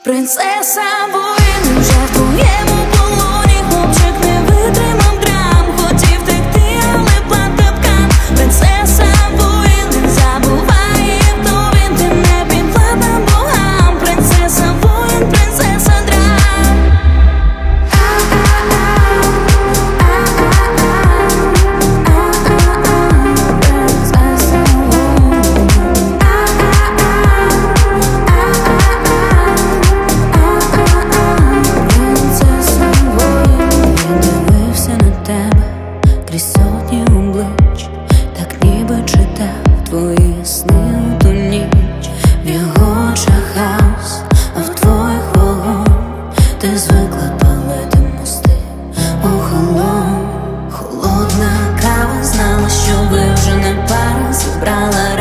Принцеса воїн, вже в твоєму полоні. Хлопчик не витримав драм, хотів втекти, але платив ткан. Принцеса воїн, не забуває, хто він, ти не підвладна богам. Принцеса воїн, принцеса драм. Крізь сотні облич, так ніби читав твої сни у ту ніч. В його очах хаос, а в твоїх вогонь. Ти звикла палити мости, охолонь. Холодна кава знала, що ви вже не пара. Зібрала